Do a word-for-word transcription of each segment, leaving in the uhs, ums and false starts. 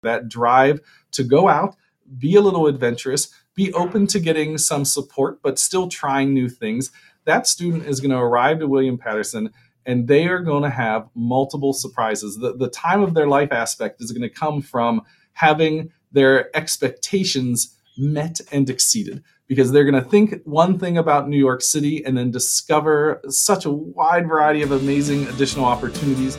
that drive to go out, be a little adventurous, be open to getting some support, but still trying new things, that student is going to arrive to William-Patterson and they are going to have multiple surprises. The, the time of their life aspect is going to come from having their expectations met and exceeded, because they're going to think one thing about New York City and then discover such a wide variety of amazing additional opportunities.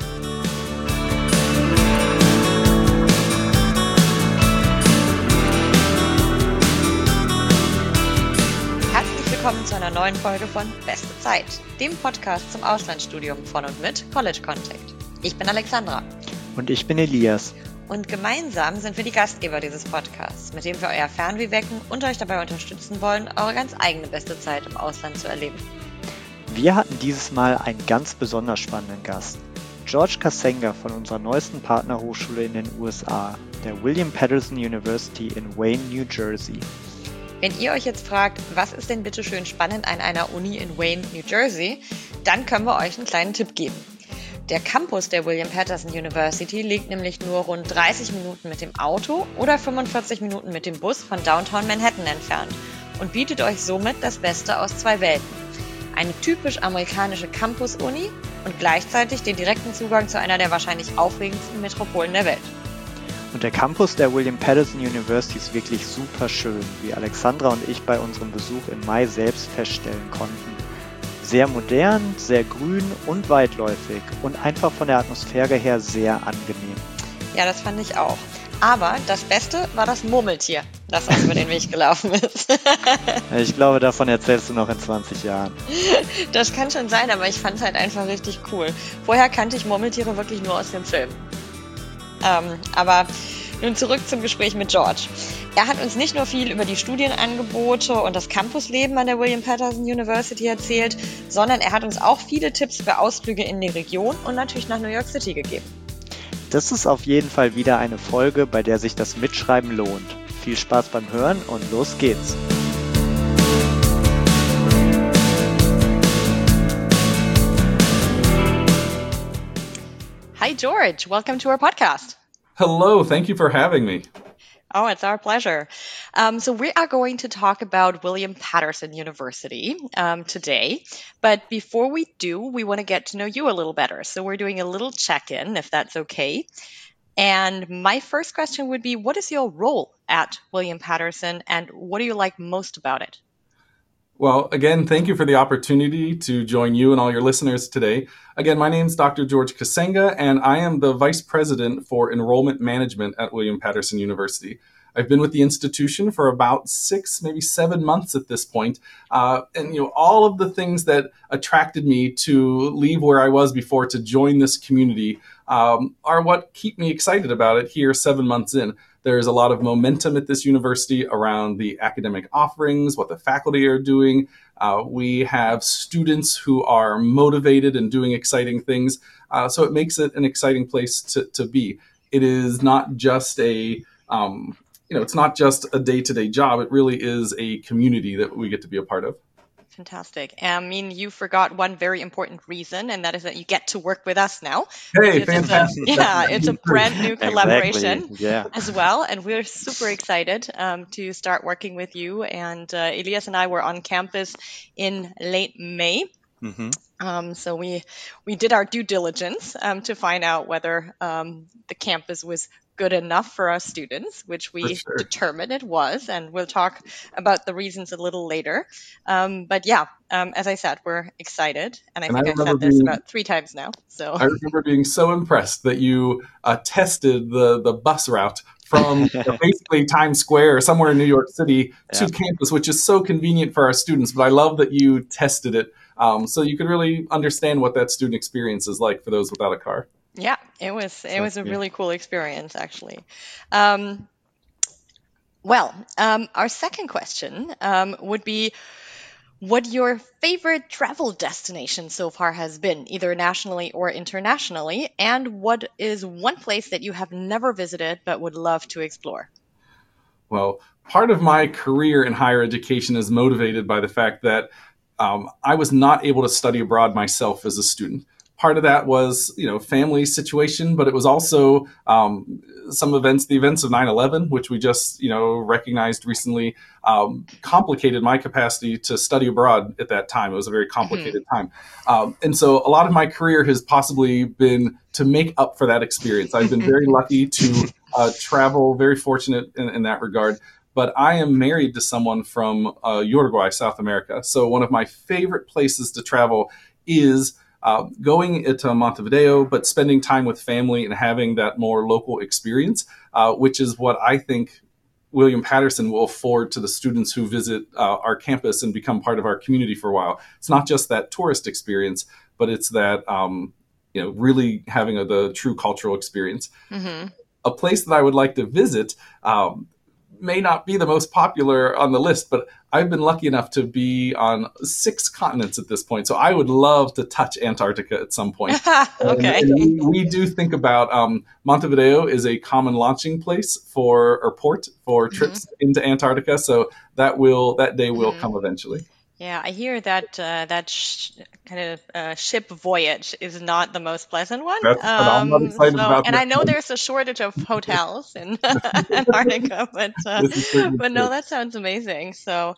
Willkommen zu einer neuen Folge von Beste Zeit, dem Podcast zum Auslandsstudium von und mit College Contact. Ich bin Alexandra. Und ich bin Elias. Und gemeinsam sind wir die Gastgeber dieses Podcasts, mit dem wir euer Fernweh wecken und euch dabei unterstützen wollen, eure ganz eigene beste Zeit im Ausland zu erleben. Wir hatten dieses Mal einen ganz besonders spannenden Gast. George Kasenga von unserer neuesten Partnerhochschule in den U S A, der William-Patterson University in Wayne, New Jersey. Wenn ihr euch jetzt fragt, was ist denn bitte schön spannend an einer Uni in Wayne, New Jersey, dann können wir euch einen kleinen Tipp geben. Der Campus der William-Patterson University liegt nämlich nur rund dreißig Minuten mit dem Auto oder fünfundvierzig Minuten mit dem Bus von Downtown Manhattan entfernt und bietet euch somit das Beste aus zwei Welten. Eine typisch amerikanische Campus-Uni und gleichzeitig den direkten Zugang zu einer der wahrscheinlich aufregendsten Metropolen der Welt. Und der Campus der William-Patterson University ist wirklich super schön, wie Alexandra und ich bei unserem Besuch im Mai selbst feststellen konnten. Sehr modern, sehr grün und weitläufig und einfach von der Atmosphäre her sehr angenehm. Ja, das fand ich auch. Aber das Beste war das Murmeltier, das uns über den Weg gelaufen ist. Ich glaube, davon erzählst du noch in zwanzig Jahren. Das kann schon sein, aber ich fand es halt einfach richtig cool. Vorher kannte ich Murmeltiere wirklich nur aus dem Film. Ähm, aber nun zurück zum Gespräch mit George. Er hat uns nicht nur viel über die Studienangebote und das Campusleben an der William-Patterson University erzählt, sondern er hat uns auch viele Tipps für Ausflüge in die Region und natürlich nach New York City gegeben. Das ist auf jeden Fall wieder eine Folge, bei der sich das Mitschreiben lohnt. Viel Spaß beim Hören und los geht's! Hi, George. Welcome to our podcast. Hello. Thank you for having me. Oh, it's our pleasure. Um, so we are going to talk about William-Patterson University um, today. But before we do, we want to get to know you a little better. So we're doing a little check-in, if that's okay. And my first question would be, what is your role at William-Patterson and what do you like most about it? Well, again, thank you for the opportunity to join you and all your listeners today. Again, my name is Doctor George Kasenga, and I am the Vice President for Enrollment Management at William-Patterson University. I've been with the institution for about six, maybe seven months at this point. Uh, and, you know, all of the things that attracted me to leave where I was before to join this community um, are what keep me excited about it here seven months in. There's a lot of momentum at this university around the academic offerings, what the faculty are doing. Uh, we have students who are motivated and doing exciting things. Uh, so it makes it an exciting place to, to be. It is not just a, um, you know, it's not just a day-to-day job. It really is a community that we get to be a part of. Fantastic. I mean, you forgot one very important reason, and that is that you get to work with us now. Hey, fantastic. It's a, yeah, it's a brand new collaboration exactly. yeah. as well, and we're super excited um, to start working with you. And uh, Elias and I were on campus in late May. Mm-hmm. Um, so we we did our due diligence um, to find out whether um, the campus was good enough for our students, which we sure. determined it was, and we'll talk about the reasons a little later. Um, but yeah, um, as I said, we're excited, and I and think I I've said this being, about three times now. So I remember being so impressed that you uh, tested the the bus route from you know, basically Times Square or somewhere in New York City to yeah. campus, which is so convenient for our students. But I love that you tested it um, so you could really understand what that student experience is like for those without a car. Yeah, it was it was a really cool experience, actually. Um, well, um, our second question um, would be what your favorite travel destination so far has been, either nationally or internationally, and what is one place that you have never visited but would love to explore? Well, part of my career in higher education is motivated by the fact that um, I was not able to study abroad myself as a student. Part of that was, you know, family situation, but it was also um, some events, the events of nine eleven, which we just, you know, recognized recently, um, complicated my capacity to study abroad at that time. It was a very complicated mm-hmm. time. Um, and so a lot of my career has possibly been to make up for that experience. I've been very lucky to uh, travel, very fortunate in, in that regard. But I am married to someone from uh, Uruguay, South America. So one of my favorite places to travel is uh, going to Montevideo, but spending time with family and having that more local experience, uh, which is what I think William Patterson will afford to the students who visit uh, our campus and become part of our community for a while. It's not just that tourist experience, but it's that, um, you know, really having a, the true cultural experience. Mm-hmm. A place that I would like to visit, um, may not be the most popular on the list, but I've been lucky enough to be on six continents at this point. So I would love to touch Antarctica at some point. Okay. And, and we, we do think about um, Montevideo is a common launching place for, or port for trips mm-hmm. into Antarctica. So that will, that day will mm-hmm. come eventually. Yeah, I hear that uh, that sh- kind of uh, ship voyage is not the most pleasant one. That's um, I'm excited so, about and that. I know there's a shortage of hotels in Antarctica, but uh, but no, that sounds amazing. So,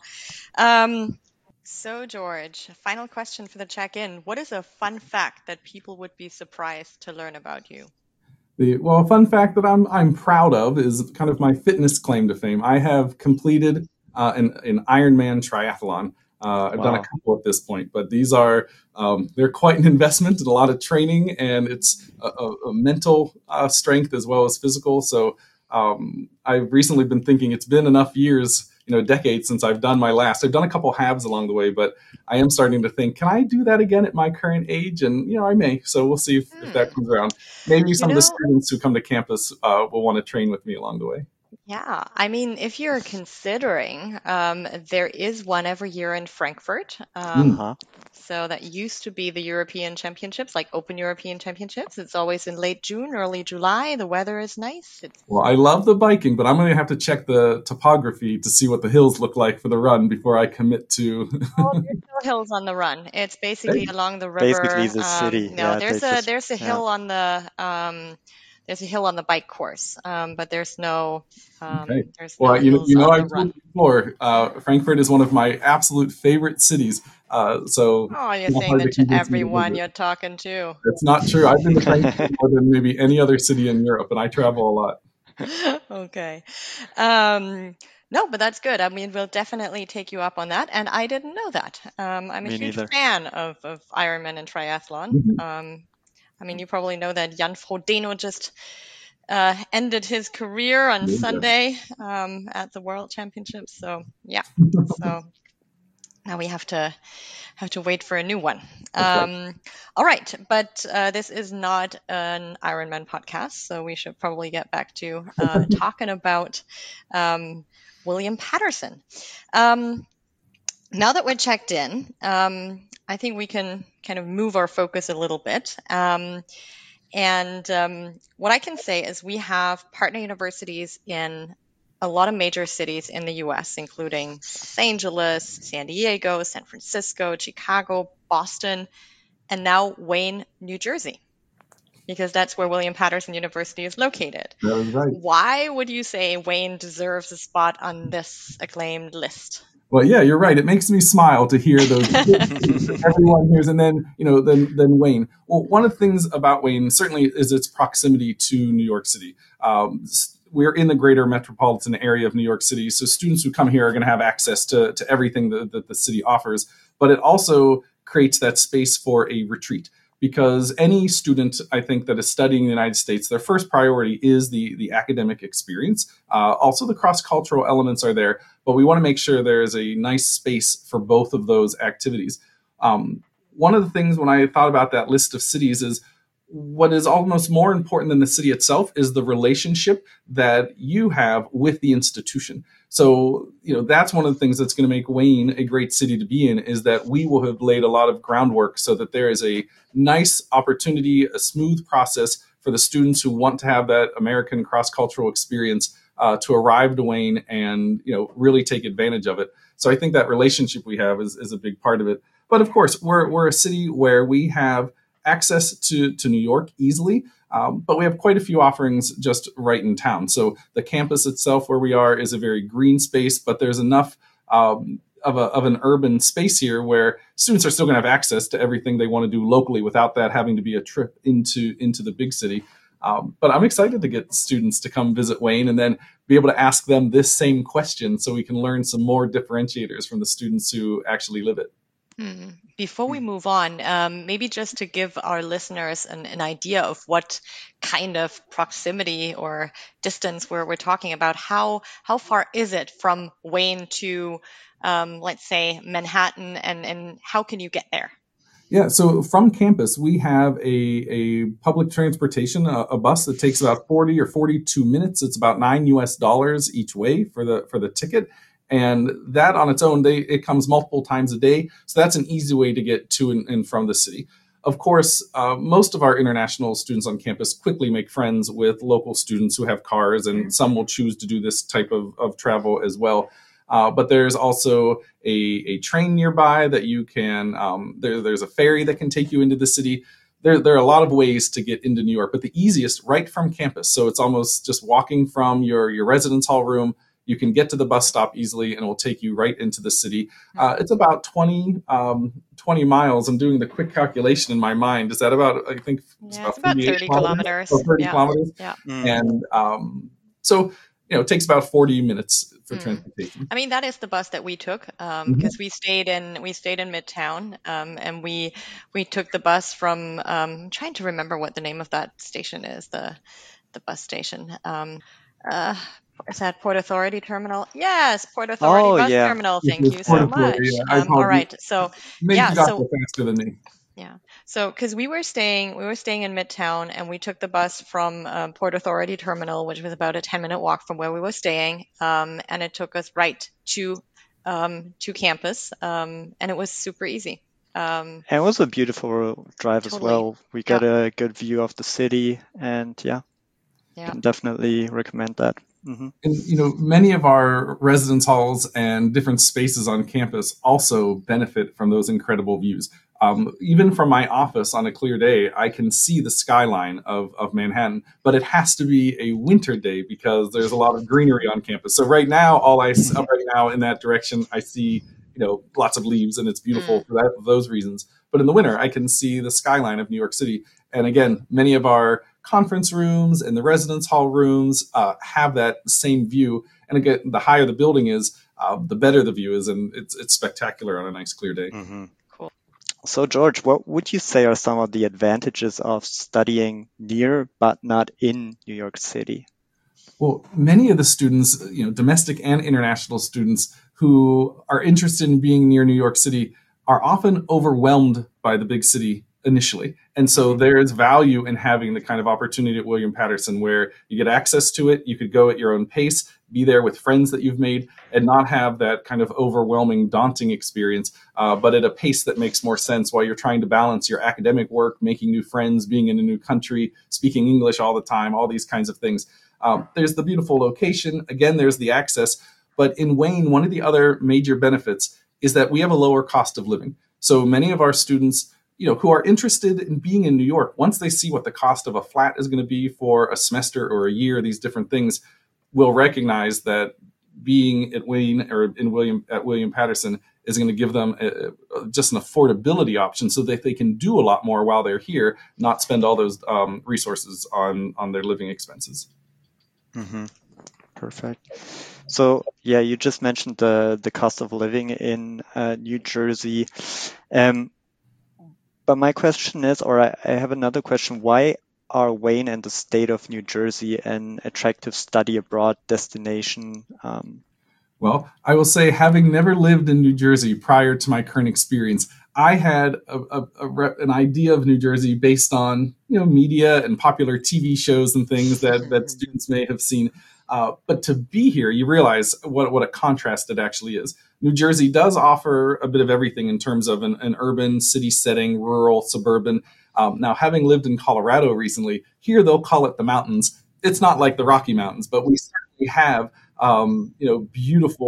um, so George, final question for the check-in: what is a fun fact that people would be surprised to learn about you? The, well, a fun fact that I'm I'm proud of is kind of my fitness claim to fame. I have completed uh, an an Ironman triathlon. Uh, I've wow. done a couple at this point, but these are, um, they're quite an investment and a lot of training, and it's a, a, a mental uh, strength as well as physical. So um, I've recently been thinking it's been enough years, you know, decades since I've done my last. I've done a couple halves along the way, but I am starting to think, can I do that again at my current age? And, you know, I may. So we'll see if, hmm. if that comes around. Maybe some you know, of the students who come to campus uh, will want to train with me along the way. Yeah, I mean, if you're considering, um, there is one every year in Frankfurt. Um, uh-huh. So that used to be the European Championships, like Open European Championships. It's always in late June, early July. The weather is nice. It's- well, I love the biking, but I'm going to have to check the topography to see what the hills look like for the run before I commit to. Oh, there's no hills on the run. It's basically along the river. Basically the city. Um, no, yeah, there's a just, there's a hill yeah. on the. Um, There's a hill on the bike course, um, but there's no. Um, okay. There's well, no you know, you know, I've told you before. Uh, Frankfurt is one of my absolute favorite cities. Uh, so. Oh, you're saying that to everyone you're talking to. That's not true. I've been to Frankfurt more than maybe any other city in Europe, and I travel a lot. Okay. Um, no, but that's good. I mean, we'll definitely take you up on that. And I didn't know that. Um, I'm a Me huge neither. fan of, of Ironman and triathlon. Mm-hmm. Um, I mean, you probably know that Jan Frodeno just uh, ended his career on yeah. Sunday um, at the World Championships. So, yeah. So now we have to have to wait for a new one. Um, all right. But uh, this is not an Ironman podcast, so we should probably get back to uh, talking about um, William Patterson. Um, now that we're checked in, um, I think we can kind of move our focus a little bit. Um, and um, what I can say is we have partner universities in a lot of major cities in the U S, including Los Angeles, San Diego, San Francisco, Chicago, Boston, and now Wayne, New Jersey, because that's where William Patterson University is located. That is right. Why would you say Wayne deserves a spot on this acclaimed list? Well, yeah, you're right. It makes me smile to hear those everyone hears, and then you know, then then Wayne. Well, one of the things about Wayne certainly is its proximity to New York City. Um, we're in the greater metropolitan area of New York City, so students who come here are going to have access to to everything that, that the city offers. But it also creates that space for a retreat. Because any student, I think, that is studying in the United States, their first priority is the, the academic experience. Uh, also, the cross-cultural elements are there, but we want to make sure there is a nice space for both of those activities. Um, one of the things when I thought about that list of cities is what is almost more important than the city itself is the relationship that you have with the institution. So, you know, that's one of the things that's going to make Wayne a great city to be in, is that we will have laid a lot of groundwork so that there is a nice opportunity, a smooth process for the students who want to have that American cross-cultural experience uh, to arrive to Wayne and, you know, really take advantage of it. So I think that relationship we have is, is a big part of it. But of course, we're we're a city where we have access to, to New York easily. Um, but we have quite a few offerings just right in town. So the campus itself where we are is a very green space, but there's enough um, of, a, of an urban space here where students are still going to have access to everything they want to do locally without that having to be a trip into, into the big city. Um, but I'm excited to get students to come visit Wayne and then be able to ask them this same question so we can learn some more differentiators from the students who actually live it. Hmm. Before we move on, um, maybe just to give our listeners an, an idea of what kind of proximity or distance we're, we're talking about, how how far is it from Wayne to, um, let's say, Manhattan, and, and how can you get there? Yeah, so from campus, we have a, a public transportation, a, a bus that takes about forty or forty-two minutes. It's about nine U S dollars each way for the for the ticket. And that on its own, they, it comes multiple times a day. So that's an easy way to get to and, and from the city. Of course, uh, most of our international students on campus quickly make friends with local students who have cars, and some will choose to do this type of, of travel as well. Uh, but there's also a, a train nearby that you can, um, there, there's a ferry that can take you into the city. There, there are a lot of ways to get into New York, but the easiest right from campus. So it's almost just walking from your, your residence hall room. You can get to the bus stop easily and it will take you right into the city. Uh, it's about twenty, um, twenty miles. I'm doing the quick calculation in my mind. Is that about, I think it's Yeah, about, it's about thirty kilometers. Oh, thirty Yeah. kilometers. Yeah. Mm. And um, so, you know, it takes about forty minutes for Mm. transportation. I mean, that is the bus that we took, um, Mhm. because we stayed in we stayed in Midtown, um, and we we took the bus from. Um, I'm trying to remember what the name of that station is. The the bus station. Um, uh, is that Port Authority Terminal? Yes, Port Authority Oh, Bus yeah. Terminal. This Thank was you Port so Authority. much. Yeah, I Um, all apologize. right. So Maybe yeah. you got So there faster than me. yeah. So, because we were staying, we were staying in Midtown, and we took the bus from um, Port Authority Terminal, which was about a ten minute walk from where we were staying, um, and it took us right to um, to campus, um, and it was super easy. Um, And it was a beautiful drive as Totally. well. We got a good view of the city, and yeah, Yeah. can definitely recommend that. hmm And, you know, many of our residence halls and different spaces on campus also benefit from those incredible views. Um, even from my office on a clear day, I can see the skyline of, of Manhattan, but it has to be a winter day because there's a lot of greenery on campus. So right now, all I s- right now in that direction, I see, you know, lots of leaves, and it's beautiful for that, those reasons. But in the winter, I can see the skyline of New York City. And again, many of our conference rooms and the residence hall rooms uh, have that same view. And again, the higher the building is, uh, the better the view is, and it's it's spectacular on a nice clear day. hmm Cool. So, George, what would you say are some of the advantages of studying near but not in New York City? Well, many of the students, you know, domestic and international students who are interested in being near New York City are often overwhelmed by the big city initially. And so there is value in having the kind of opportunity at William Patterson where you get access to it, you could go at your own pace, be there with friends that you've made, and not have that kind of overwhelming, daunting experience, uh, but at a pace that makes more sense while you're trying to balance your academic work, making new friends, being in a new country, speaking English all the time, all these kinds of things. Um, there's the beautiful location. Again, there's the access. But in Wayne, one of the other major benefits is that we have a lower cost of living. So many of our students, you know, who are interested in being in New York, once they see what the cost of a flat is going to be for a semester or a year, these different things, will recognize that being at Wayne or in William at William Patterson is going to give them a, a, just an affordability option so that they can do a lot more while they're here, not spend all those um, resources on on their living expenses. hmm Perfect. So, yeah, you just mentioned the the cost of living in uh, New Jersey. Um, but my question is, or I, I have another question, why are Wayne and the state of New Jersey an attractive study abroad destination? Um, Well, I will say, having never lived in New Jersey prior to my current experience, I had a, a, a rep, an idea of New Jersey based on, you know, media and popular T V shows and things that, that students may have seen. Uh, but to be here, you realize what, what a contrast it actually is. New Jersey does offer a bit of everything in terms of an, an urban city setting, rural, suburban. Um, now, having lived in Colorado recently, here they'll call it the mountains. It's not like the Rocky Mountains, but we certainly have um, you know, beautiful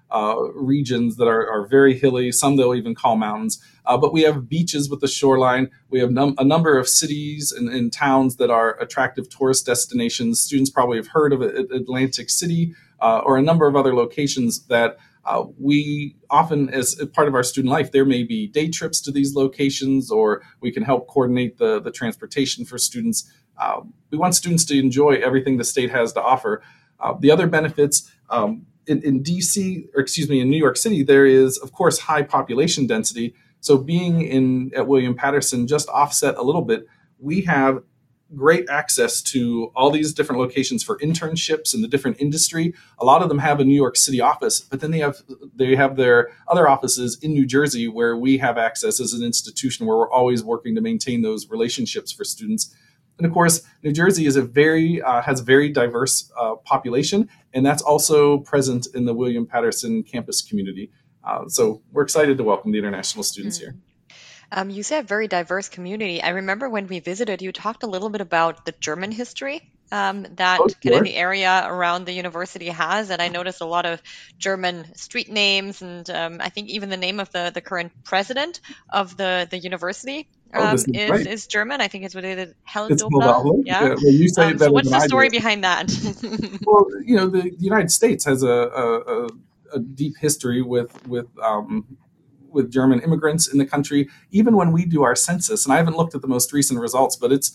uh, regions that are, are very hilly. Some they'll even call mountains. Uh, but we have beaches with the shoreline. We have num- a number of cities and, and towns that are attractive tourist destinations. Students probably have heard of Atlantic City uh, or a number of other locations that uh, we often, as part of our student life, there may be day trips to these locations, or we can help coordinate the, the transportation for students. Uh, we want students to enjoy everything the state has to offer. Uh, the other benefits, um, in, in D C, or excuse me, in New York City, there is, of course, high population density. So being in at William Patterson just offset a little bit, we have great access to all these different locations for internships in the different industry. A lot of them have a New York City office, but then they have they have their other offices in New Jersey where we have access as an institution where we're always working to maintain those relationships for students. And of course, New Jersey is a very uh, has a very diverse uh, population, and that's also present in the William Patterson campus community. Uh, so we're excited to welcome the international students mm. here. Um, you said very diverse community. I remember when we visited, you talked a little bit about the German history um, that oh, sure. kind of the area around the university has. And I noticed a lot of German street names. And um, I think even the name of the, the current president of the, the university um, oh, is, is, right. is German. I think it's related It's Hildobler. Yeah. yeah well, you say um, it so what's the I story do. behind that? Well, you know, the, the United States has a, a, a, a deep history with, with, um, with German immigrants in the country. Even when we do our census, and I haven't looked at the most recent results, but it's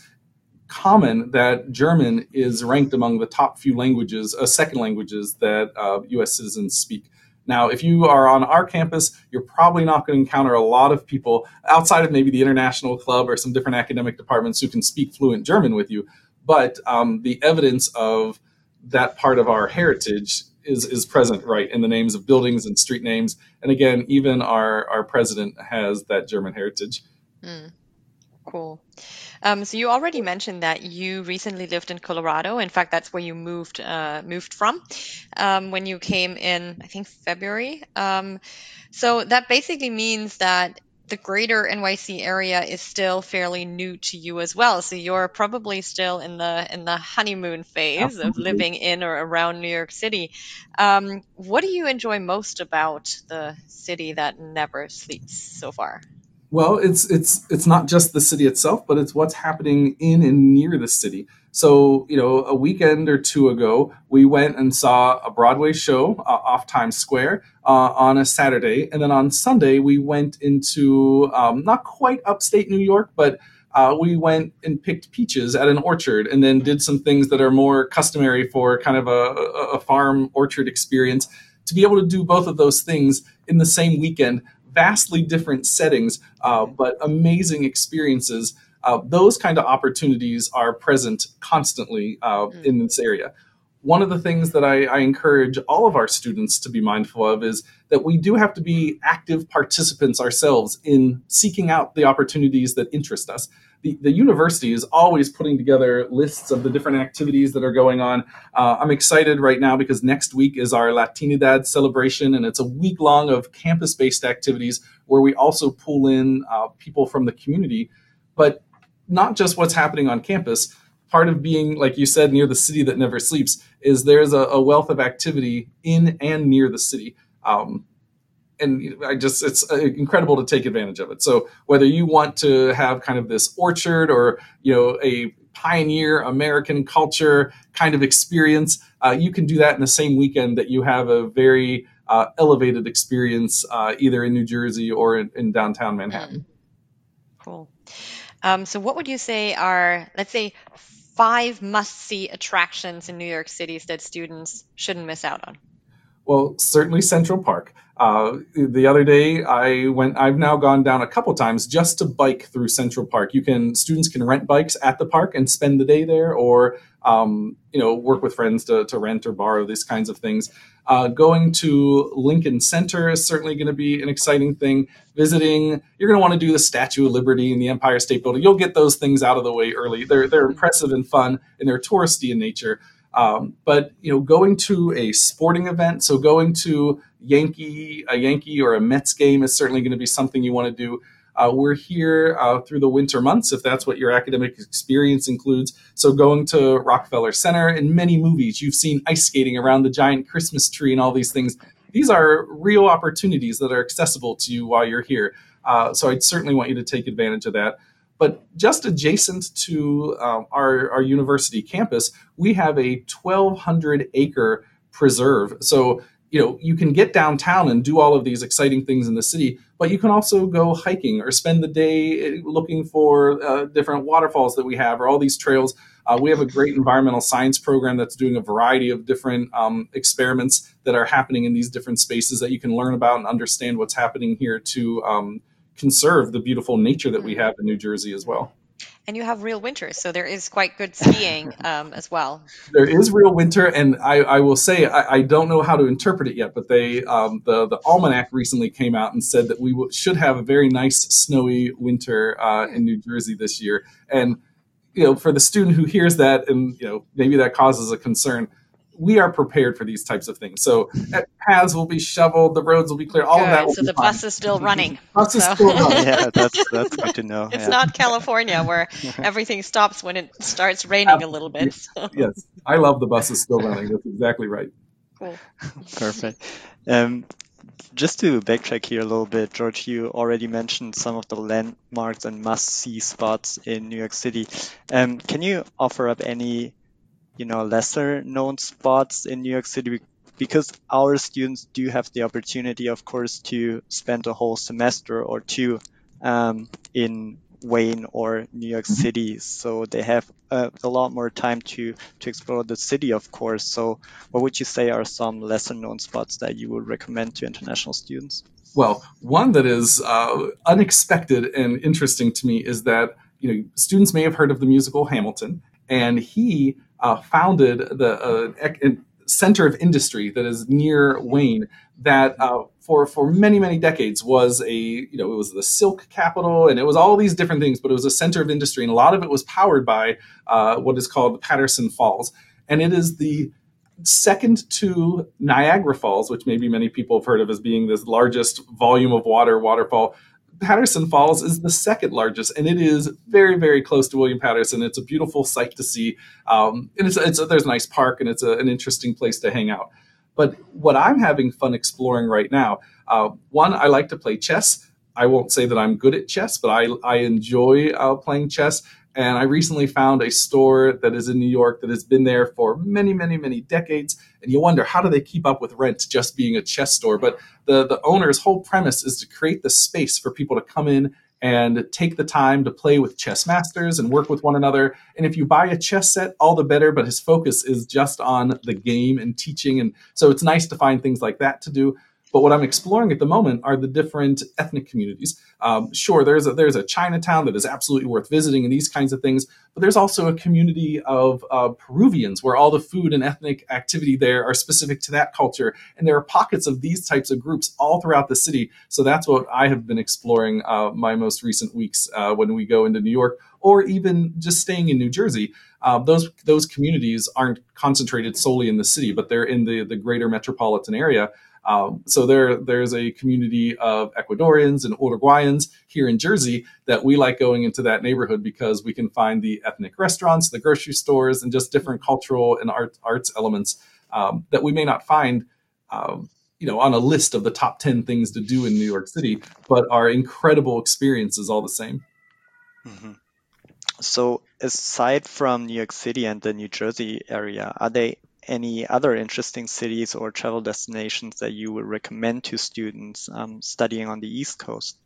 common that German is ranked among the top few languages, uh, second languages that uh, U S citizens speak. Now, if you are on our campus, you're probably not going to encounter a lot of people outside of maybe the international club or some different academic departments who can speak fluent German with you. But um, the evidence of that part of our heritage is is present, right, in the names of buildings and street names. And again, even our, our president has that German heritage. Mm, cool. Um, so you already mentioned that you recently lived in Colorado. In fact, that's where you moved uh, moved from um, when you came in, I think, February. Um, so that basically means that the greater N Y C area is still fairly new to you as well. So you're probably still in the in the honeymoon phase Absolutely. Of living in or around New York City. Um, what do you enjoy most about the city that never sleeps so far? Well, it's it's it's not just the city itself, but it's what's happening in and near the city. So, you know, a weekend or two ago, we went and saw a Broadway show uh, off Times Square uh, on a Saturday. And then on Sunday, we went into um, not quite upstate New York, but uh, we went and picked peaches at an orchard and then did some things that are more customary for kind of a, a farm orchard experience. To be able to do both of those things in the same weekend, vastly different settings, uh, but amazing experiences. Uh, those kind of opportunities are present constantly uh, mm. in this area. One of the things that I, I encourage all of our students to be mindful of is that we do have to be active participants ourselves in seeking out the opportunities that interest us. The, the university is always putting together lists of the different activities that are going on. Uh, I'm excited right now because next week is our Latinidad celebration, and it's a week long of campus-based activities where we also pull in uh, people from the community, but not just what's happening on campus. Part of being, like you said, near the city that never sleeps is there's a, a wealth of activity in and near the city. Um, And I just, it's incredible to take advantage of it. So whether you want to have kind of this orchard or, you know, a pioneer American culture kind of experience, uh, you can do that in the same weekend that you have a very uh, elevated experience, uh, either in New Jersey or in, in downtown Manhattan. Cool. Um, so what would you say are, let's say, five must-see attractions in New York City that students shouldn't miss out on? Well, certainly Central Park. Uh, the other day, I went. I've now gone down a couple times just to bike through Central Park. You can students can rent bikes at the park and spend the day there, or um, you know, work with friends to, to rent or borrow these kinds of things. Uh, going to Lincoln Center is certainly going to be an exciting thing. Visiting, you're going to want to do the Statue of Liberty and the Empire State Building. You'll get those things out of the way early. They're they're impressive and fun, and they're touristy in nature. Um, but, you know, going to a sporting event, so going to Yankee, a Yankee or a Mets game is certainly going to be something you want to do. Uh, we're here uh, through the winter months, if that's what your academic experience includes. So going to Rockefeller Center, in many movies, you've seen ice skating around the giant Christmas tree and all these things. these are real opportunities that are accessible to you while you're here. Uh, so I'd certainly want you to take advantage of that. But just adjacent to um, our, our university campus, we have a twelve hundred acre preserve. So, you know, you can get downtown and do all of these exciting things in the city, but you can also go hiking or spend the day looking for uh, different waterfalls that we have or all these trails. Uh, we have a great environmental science program that's doing a variety of different um, experiments that are happening in these different spaces that you can learn about and understand what's happening here to um, conserve the beautiful nature that we have in New Jersey as well. And you have real winter, so there is quite good skiing um, as well. There is real winter, and I, I will say I, I don't know how to interpret it yet, but they um, the the almanac recently came out and said that we w- should have a very nice snowy winter uh, in New Jersey this year. And you know, for the student who hears that, and you know, maybe that causes a concern, we are prepared for these types of things. So paths will be shoveled, the roads will be clear, all good. of that will so be the fine. bus is still running. Bus so. is still running. Yeah, that's that's good to know. It's yeah. not California where everything stops when it starts raining a little bit. So. Yes, I love the bus is still running. That's exactly right. Cool. Perfect. Um, just to backtrack here a little bit, George, you already mentioned some of the landmarks and must-see spots in New York City. Um, can you offer up any, you know, lesser-known spots in New York City? Because our students do have the opportunity, of course, to spend a whole semester or two um, in Wayne or New York City, so they have uh, a lot more time to to explore the city, of course. So what would you say are some lesser known spots that you would recommend to international students? Well, one that is uh, unexpected and interesting to me is that, you know, students may have heard of the musical Hamilton, and he uh, founded the uh, ec- center of industry that is near Wayne that uh, for for many, many decades was a, you know, it was the silk capital and it was all these different things, but it was a center of industry. And a lot of it was powered by uh, what is called Patterson Falls. And it is the second to Niagara Falls, which maybe many people have heard of as being this largest volume of water waterfall. Patterson Falls is the second largest, and it is very, very close to William Patterson. It's a beautiful sight to see, um, and it's, it's a, there's a nice park, and it's a, an interesting place to hang out. But what I'm having fun exploring right now, uh, one, I like to play chess. I won't say that I'm good at chess, but I, I enjoy uh, playing chess. And I recently found a store that is in New York that has been there for many, many, many decades. And you wonder, how do they keep up with rent just being a chess store? But the, the owner's whole premise is to create the space for people to come in and take the time to play with chess masters and work with one another. And if you buy a chess set, all the better, but his focus is just on the game and teaching. And so it's nice to find things like that to do. But what I'm exploring at the moment are the different ethnic communities. Um, sure, there's a, there's a Chinatown that is absolutely worth visiting and these kinds of things. But there's also a community of uh, Peruvians where all the food and ethnic activity there are specific to that culture. And there are pockets of these types of groups all throughout the city. So that's what I have been exploring uh, my most recent weeks uh, when we go into New York, or even just staying in New Jersey. Uh, those those communities aren't concentrated solely in the city, but they're in the, the greater metropolitan area. Um, so there, there's a community of Ecuadorians and Uruguayans here in Jersey that we like going into that neighborhood because we can find the ethnic restaurants, the grocery stores, and just different cultural and art, arts elements um, that we may not find, um, you know, on a list of the top ten things to do in New York City, but are incredible experiences all the same. Mm-hmm. So aside from New York City and the New Jersey area, are they any other interesting cities or travel destinations that you would recommend to students um, studying on the East Coast?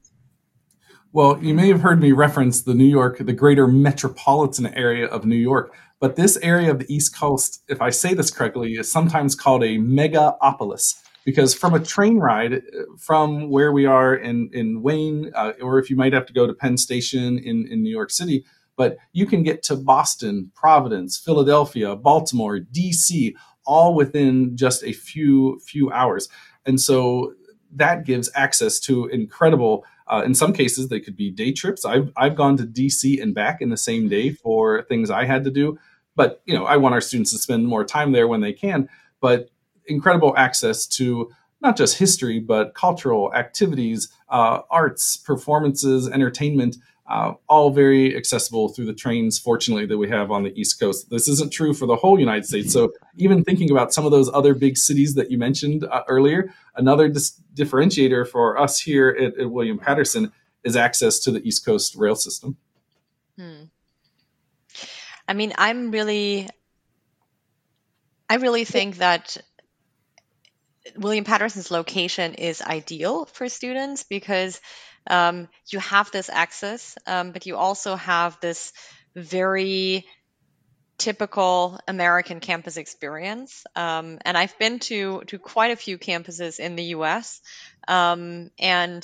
Well, you may have heard me reference the New York, the greater metropolitan area of New York, but this area of the East Coast, if I say this correctly, is sometimes called a megapolis, because from a train ride from where we are in, in Wayne, uh, or if you might have to go to Penn Station in, in New York City, but you can get to Boston, Providence, Philadelphia, Baltimore, D C, all within just a few few hours. And so that gives access to incredible, uh, in some cases, they could be day trips. I've, I've gone to D C and back in the same day for things I had to do. But, you know, I want our students to spend more time there when they can. But incredible access to not just history, but cultural activities, uh, arts, performances, entertainment. uh, all very accessible through the trains, fortunately, that we have on the East Coast. This isn't true for the whole United States. So even thinking about some of those other big cities that you mentioned uh, earlier, another dis- differentiator for us here at, at William Patterson is access to the East Coast rail system. Hmm. I mean, I'm really, I really think that William Patterson's location is ideal for students because um, you have this access, um, but you also have this very typical American campus experience. Um, and I've been to to quite a few campuses in the U S. Um, and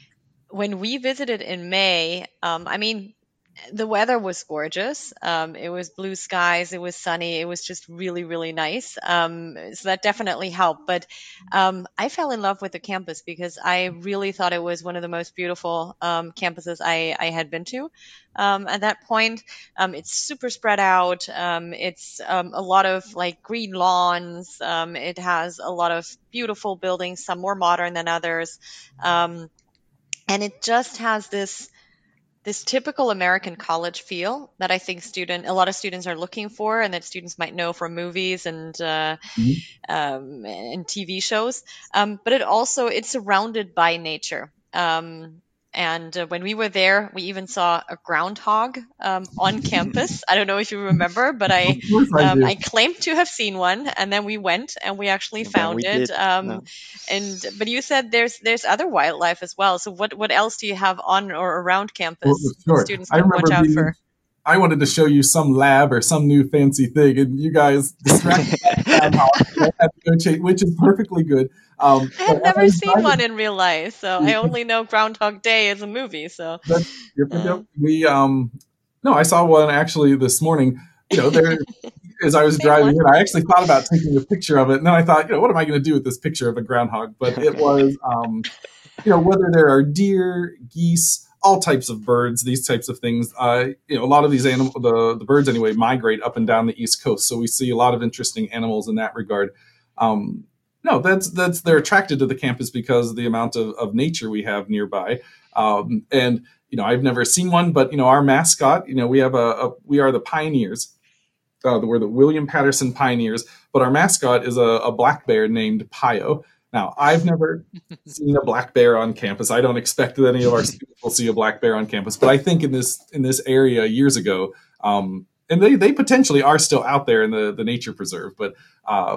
when we visited in May, um, I mean, the weather was gorgeous. Um, it was blue skies. It was sunny. It was just really, really nice. Um, so that definitely helped. But um, I fell in love with the campus because I really thought it was one of the most beautiful um, campuses I, I had been to. Um, at that point, um, it's super spread out. Um, it's um, a lot of like green lawns. Um, it has a lot of beautiful buildings, some more modern than others. Um, and it just has this this typical American college feel that I think student a lot of students are looking for, and that students might know from movies and uh, mm-hmm. um, and T V shows. Um, but it also it's surrounded by nature. Um, and uh, when we were there, we even saw a groundhog um, on campus. I don't know if you remember, but I I, um, I claimed to have seen one, and then we went and we actually And found we it. did, Um, yeah. And but you said there's there's other wildlife as well. So what what else do you have on or around campus Well, that sure. students I can remember watch out being, for? I wanted to show you some lab or some new fancy thing, and you guys distracted me, I had to go chase, which is perfectly good. Um, I have but as I never was seen driving- one in real life, so I only know Groundhog Day as a movie. So That's, yep, yep, yep. Uh. we um no, I saw one actually this morning. You know, there as I was Same driving one? in, I actually thought about taking a picture of it, and then I thought, you know, what am I going to do with this picture of a groundhog? But it was, um, you know, whether there are deer, geese, all types of birds, these types of things. Uh, you know, a lot of these animals, the the birds anyway, migrate up and down the East Coast, so we see a lot of interesting animals in that regard. Um, no, that's that's they're attracted to the campus because of the amount of, of nature we have nearby. Um, and you know, I've never seen one, but you know, our mascot, you know, we have a, a we are the Pioneers. Uh, we're the William Patterson Pioneers, but our mascot is a, a black bear named Pio. Now, I've never seen a black bear on campus. I don't expect that any of our students will see a black bear on campus, but I think in this in this area years ago, um, and they, they potentially are still out there in the, the nature preserve, but uh,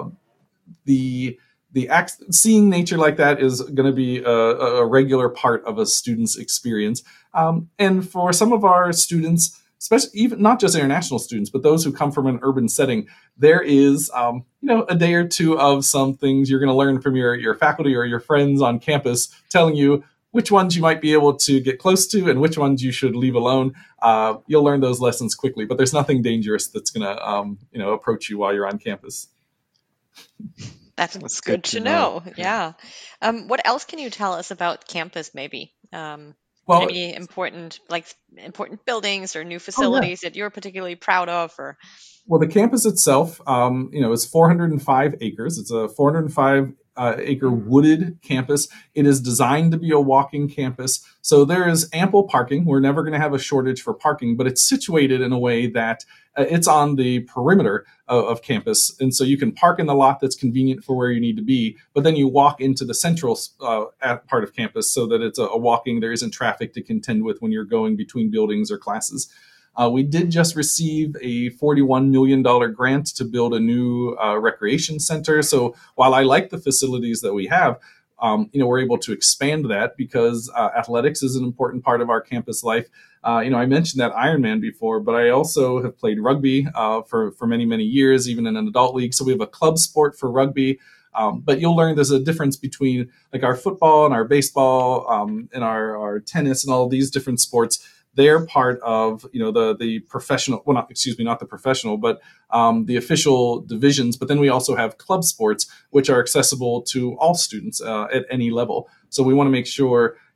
the the act, seeing nature like that is going to be a, a regular part of a student's experience. Um, and for some of our students, especially even not just international students, but those who come from an urban setting, there is, um, you know, a day or two of some things you're going to learn from your, your faculty or your friends on campus telling you which ones you might be able to get close to and which ones you should leave alone. Uh, you'll learn those lessons quickly, but there's nothing dangerous that's going to, um, you know, approach you while you're on campus. That's, That's good, good to know. know. Yeah. Um, what else can you tell us about campus, maybe? Um, well, any important, like important buildings or new facilities oh, yeah. that you're particularly proud of, or? Well, the campus itself, um, you know, is four hundred five acres. It's a four hundred five uh, acre wooded campus. It is designed to be a walking campus. So there is ample parking. We're never going to have a shortage for parking, but it's situated in a way that uh, it's on the perimeter of, of campus. And so you can park in the lot that's convenient for where you need to be, but then you walk into the central uh, part of campus so that it's a, a walking, there isn't traffic to contend with when you're going between buildings or classes. Uh, we did just receive a forty-one million dollars grant to build a new uh, recreation center. So while I like the facilities that we have, um, you know, we're able to expand that because uh, athletics is an important part of our campus life. Uh, you know, I mentioned that Ironman before, but I also have played rugby uh, for, for many, many years, even in an adult league. So we have a club sport for rugby. Um, but you'll learn there's a difference between like our football and our baseball um, and our, our tennis and all these different sports. They're part of, you know, the the professional, well, not, excuse me, not the professional, but um, the official divisions. But then we also have club sports, which are accessible to all students uh, at any level. So we want to make sure,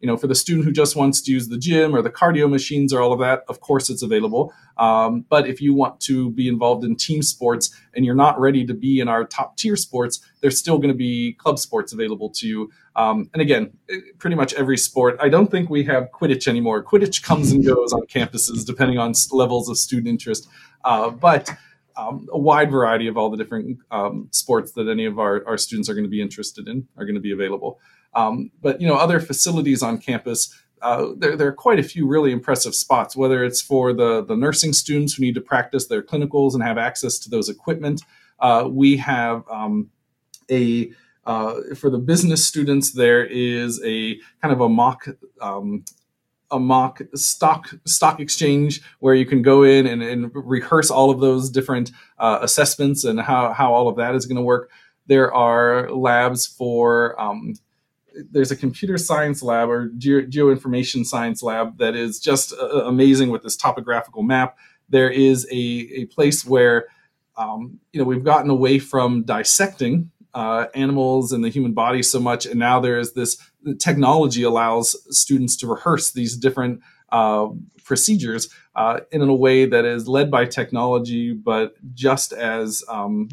you know, for the student who just wants to use the gym or the cardio machines or all of that, of course it's available. Um, but if you want to be involved in team sports and you're not ready to be in our top tier sports, there's still going to be club sports available to you. Um, and again, pretty much every sport. I don't think we have Quidditch anymore. Quidditch comes and goes on campuses depending on levels of student interest. Uh, but um, a wide variety of all the different um, sports that any of our, our students are going to be interested in are going to be available. Um, but, you know, other facilities on campus, uh, there, there are quite a few really impressive spots, whether it's for the, the nursing students who need to practice their clinicals and have access to those equipment. Uh, we have um, a, uh, for the business students, there is a kind of a mock um, a mock stock stock exchange where you can go in and, and rehearse all of those different uh, assessments and how, how all of that is going to work. There are labs for, um, there's a computer science lab or geo, geoinformation science lab that is just uh, amazing with this topographical map. There is a, a place where, um, you know, we've gotten away from dissecting Uh, animals and the human body so much. And now there is this technology allows students to rehearse these different uh, procedures uh, in a way that is led by technology, but just as um,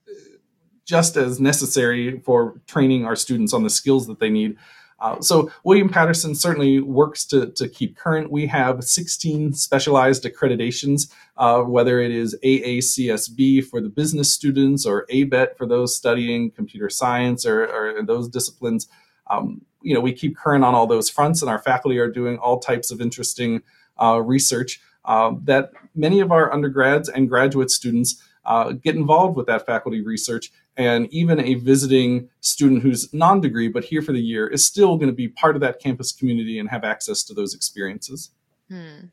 just as necessary for training our students on the skills that they need. Uh, so William Paterson certainly works to, to keep current. We have sixteen specialized accreditations, uh, whether it is A A C S B for the business students or A B E T for those studying computer science or, or those disciplines. Um, you know, we keep current on all those fronts, and our faculty are doing all types of interesting uh, research uh, that many of our undergrads and graduate students uh, get involved with that faculty research. And even a visiting student who's non-degree but here for the year is still going to be part of that campus community and have access to those experiences. Hmm.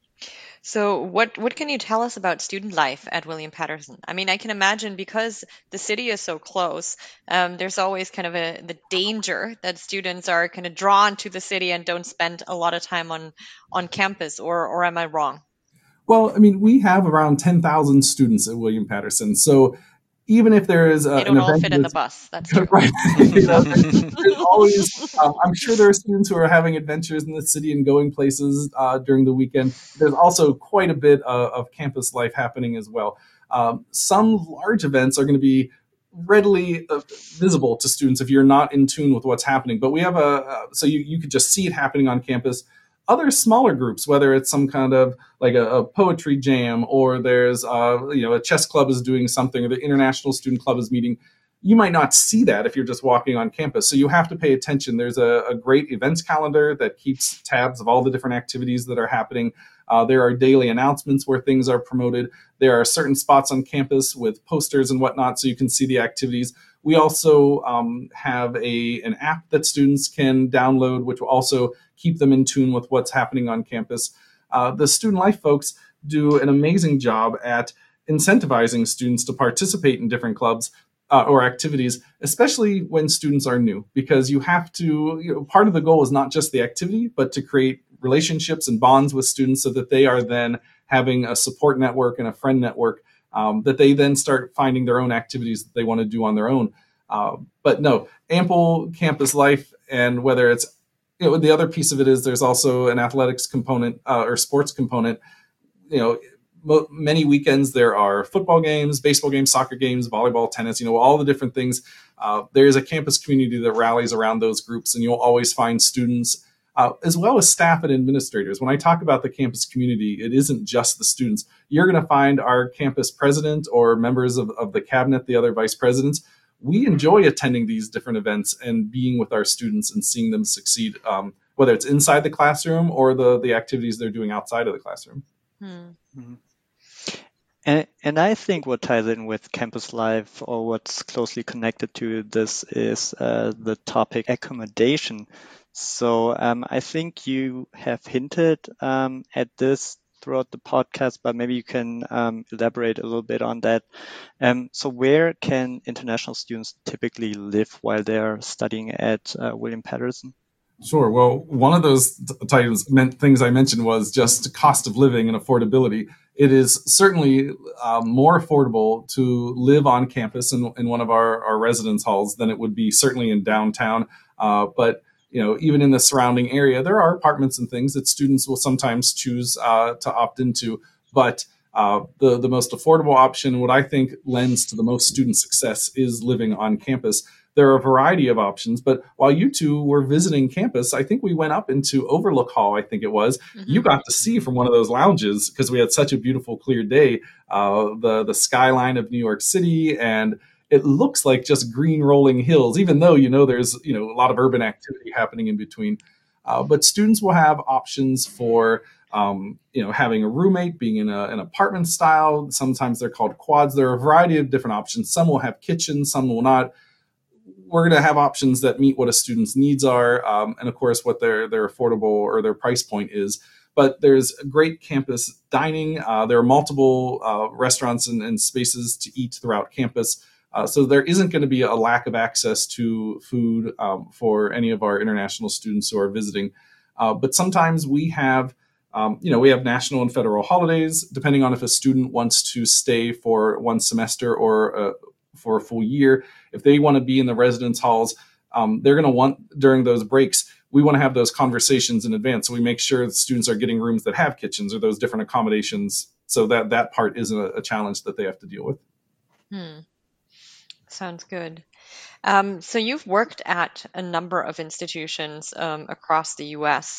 So what, what can you tell us about student life at William Paterson? I mean, I can imagine because the city is so close, um, there's always kind of a the danger that students are kind of drawn to the city and don't spend a lot of time on, on campus, or, or am I wrong? Well, I mean, we have around ten thousand students at William Paterson. So even if there is a, they don't an all event fit in the bus. That's true. right. You know, there's, there's always, um, I'm sure there are students who are having adventures in the city and going places uh, during the weekend. There's also quite a bit of, of campus life happening as well. Um, some large events are going to be readily uh, visible to students if you're not in tune with what's happening. But we have a, uh, so you, you could just see it happening on campus. Other smaller groups, whether it's some kind of like a, a poetry jam, or there's uh, you know a chess club is doing something, or the International Student Club is meeting, you might not see that if you're just walking on campus. So you have to pay attention. There's a, a great events calendar that keeps tabs of all the different activities that are happening. Uh, there are daily announcements where things are promoted. There are certain spots on campus with posters and whatnot, so you can see the activities. We also um, have a an app that students can download, which will also keep them in tune with what's happening on campus. Uh, the Student Life folks do an amazing job at incentivizing students to participate in different clubs uh, or activities, especially when students are new, because you have to, you know, part of the goal is not just the activity, but to create relationships and bonds with students so that they are then having a support network and a friend network um, that they then start finding their own activities that they want to do on their own. Uh, but no, ample campus life, and whether it's, you know, the other piece of it is there's also an athletics component uh, or sports component. You know, mo- many weekends there are football games, baseball games, soccer games, volleyball, tennis, you know, all the different things. Uh, there is a campus community that rallies around those groups, and you'll always find students uh, as well as staff and administrators. When I talk about the campus community, it isn't just the students. You're going to find our campus president or members of, of the cabinet, the other vice presidents. We enjoy attending these different events and being with our students and seeing them succeed, um, whether it's inside the classroom or the, the activities they're doing outside of the classroom. Hmm. Mm-hmm. And, and I think what ties in with campus life, or what's closely connected to this, is uh, the topic accommodation. So um, I think you have hinted um, at this throughout the podcast, but maybe you can um, elaborate a little bit on that. Um, so where can international students typically live while they're studying at uh, William Paterson? Sure. Well, one of those titles meant things I mentioned was just cost of living and affordability. It is certainly uh, more affordable to live on campus in, in one of our, our residence halls than it would be certainly in downtown. Uh, but you know, even in the surrounding area, there are apartments and things that students will sometimes choose uh, to opt into. But uh, the, the most affordable option, what I think lends to the most student success, is living on campus. There are a variety of options, but while you two were visiting campus, I think we went up into Overlook Hall, I think it was. Mm-hmm. You got to see from one of those lounges, because we had such a beautiful, clear day, uh, the, the skyline of New York City, and it looks like just green rolling hills, even though, you know, there's, you know, a lot of urban activity happening in between. Uh, but students will have options for, um, you know, having a roommate, being in a, an apartment style. Sometimes they're called quads. There are a variety of different options. Some will have kitchens, some will not. We're going to have options that meet what a student's needs are, um, and of course what their their affordable or their price point is. But there's great campus dining. Uh, there are multiple uh, restaurants and, and spaces to eat throughout campus. Uh, so there isn't going to be a lack of access to food um, for any of our international students who are visiting. Uh, but sometimes we have, um, you know, we have national and federal holidays, depending on if a student wants to stay for one semester or uh, for a full year. If they want to be in the residence halls, um, they're going to want, during those breaks, we want to have those conversations in advance. So we make sure that students are getting rooms that have kitchens or those different accommodations, so that that part isn't a, a challenge that they have to deal with. Hmm. Sounds good. Um, so you've worked at a number of institutions um, across the U S.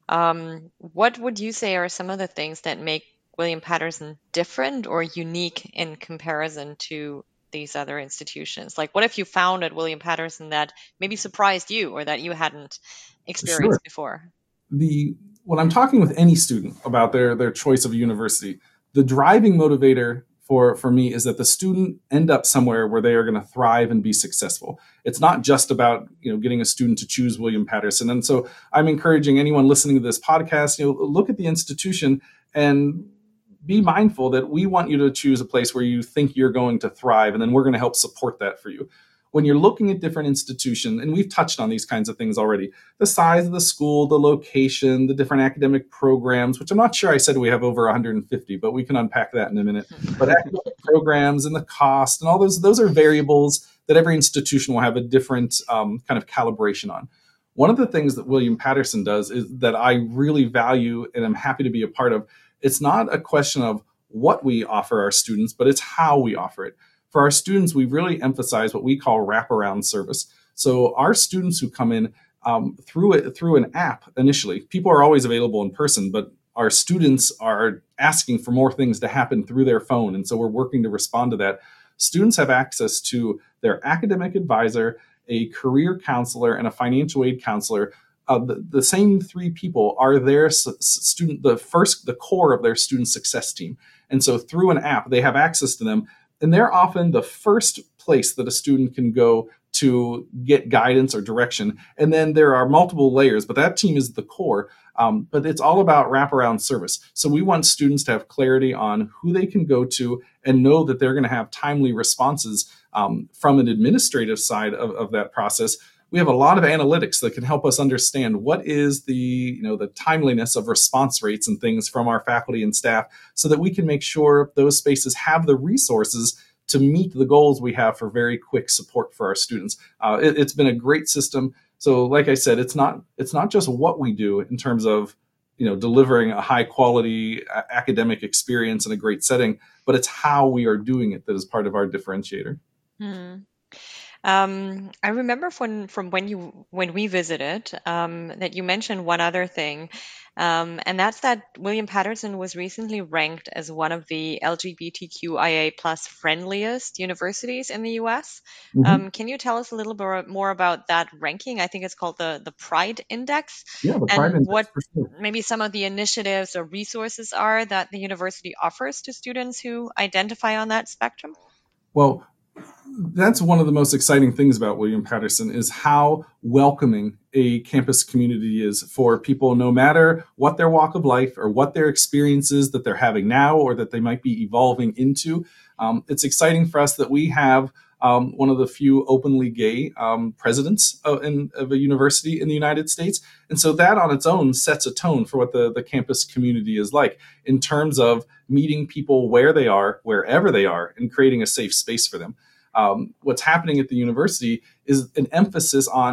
Um, what would you say are some of the things that make William Paterson different or unique in comparison to these other institutions? Like, what have you found at William Paterson that maybe surprised you or that you hadn't experienced Sure. before? The when I'm talking with any student about their their choice of university, the driving motivator for for me is that the student end up somewhere where they are going to thrive and be successful. It's not just about, you know, getting a student to choose William Paterson. And so I'm encouraging anyone listening to this podcast, you know, look at the institution and be mindful that we want you to choose a place where you think you're going to thrive, and then we're going to help support that for you. When you're looking at different institutions, and we've touched on these kinds of things already, the size of the school, the location, the different academic programs, which I'm not sure I said we have over one hundred fifty, but we can unpack that in a minute. But academic programs and the cost and all those, those are variables that every institution will have a different um, kind of calibration on. One of the things that William Paterson does is that I really value and I'm happy to be a part of. It's not a question of what we offer our students, but it's how we offer it. For our students, we really emphasize what we call wraparound service. So our students who come in um, through it through an app initially, people are always available in person, but our students are asking for more things to happen through their phone. And so we're working to respond to that. Students have access to their academic advisor, a career counselor, and a financial aid counselor. Uh, the, the same three people are their s- student, the first, the core of their student success team. And so through an app, they have access to them. And they're often the first place that a student can go to get guidance or direction. And then there are multiple layers, but that team is the core. Um, but it's all about wraparound service. So we want students to have clarity on who they can go to and know that they're going to have timely responses um, from an administrative side of, of that process. We have a lot of analytics that can help us understand what is the, you know, the timeliness of response rates and things from our faculty and staff, so that we can make sure those spaces have the resources to meet the goals we have for very quick support for our students. Uh, it, it's been a great system. So like I said, it's not it's not just what we do in terms of, you know, delivering a high quality uh, academic experience in a great setting, but it's how we are doing it that is part of our differentiator. Hmm. Um, I remember from from when you when we visited um, that you mentioned one other thing, um, and that's that William Paterson was recently ranked as one of the L G B T Q I A plus friendliest universities in the U S. Mm-hmm. Um, can you tell us a little bit more about that ranking? I think it's called the the Pride Index, Yeah, the and Pride Index, what for sure. maybe some of the initiatives or resources are that the university offers to students who identify on that spectrum. Well, that's one of the most exciting things about William Paterson is how welcoming a campus community is for people, no matter what their walk of life or what their experiences that they're having now or that they might be evolving into. Um, it's exciting for us that we have um, one of the few openly gay um, presidents of, in, of a university in the United States. And so that on its own sets a tone for what the, the campus community is like in terms of meeting people where they are, wherever they are, and creating a safe space for them. Um, what's happening at the university is an emphasis on